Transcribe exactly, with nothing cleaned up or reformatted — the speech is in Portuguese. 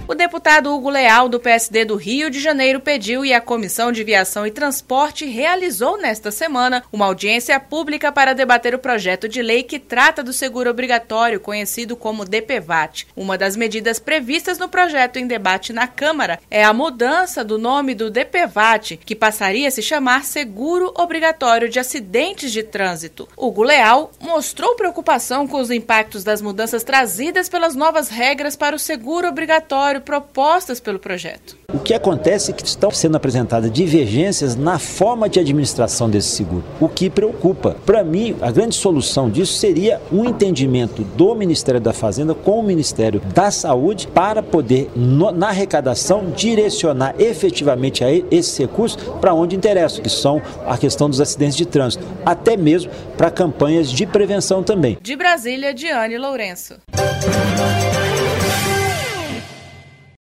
O deputado Hugo Leal, do P S D do Rio de Janeiro, pediu e a Comissão de Viação e Transporte realizou nesta semana uma audiência pública para debater o projeto de lei que trata do seguro obrigatório, conhecido como D P V A T. Uma das medidas previstas no projeto em debate na Câmara é a mudança do nome do D P V A T, que passaria a se chamar Seguro Obrigatório de Acidentes de Trânsito. Hugo Leal mostrou preocupação com os impactos das mudanças trazidas pelas novas regras para o seguro obrigatório propostas pelo projeto. O que acontece é que estão sendo apresentadas divergências na forma de administração desse seguro, o que preocupa. Para mim, a grande solução disso seria um entendimento do Ministério da Fazenda com o Ministério da Saúde para poder, no, na arrecadação, direcionar efetivamente a esses recursos para onde interessa, que são a questão dos acidentes de trânsito, até mesmo para campanhas de prevenção também. De Brasília, Diane Lourenço.